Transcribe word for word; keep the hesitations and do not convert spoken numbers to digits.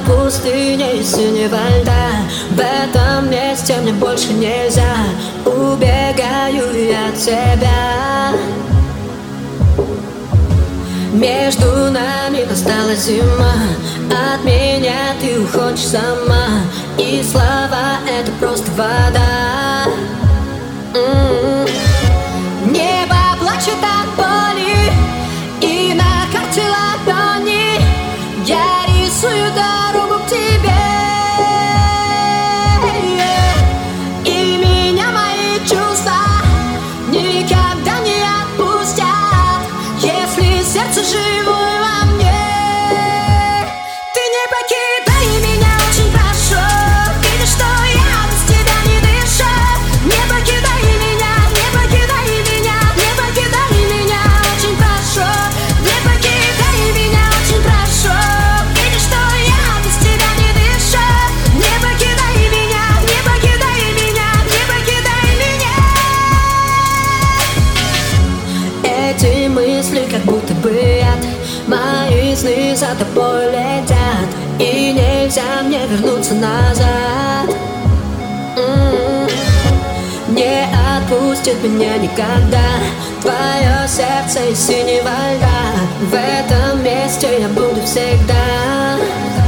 пустыне синего льда. В этом месте мне больше нельзя. Убегаю я от тебя. Между нами настала зима. От меня ты уходишь сама. И слова — это просто вода. М-м-м. Небо плачет от боли, и на карте ладони я рисую дорогу к тебе. И меня мои чувства никогда не отпустят, если сердце живое во мне. Ты не покидай меня, очень прошу. Видишь, что я без тебя не дышу. Не покидай меня, не покидай меня, не покидай меня, очень прошу. Не покидай меня, очень прошу. Видишь, что я без тебя не дышу. Не покидай меня, не покидай меня, не покидай меня. Эти мысли как будто бы яд. Мои сны за тобой летят, и нельзя мне вернуться назад. М-м-м. Не отпустит меня никогда твое сердце из синего льда. В этом месте я буду всегда.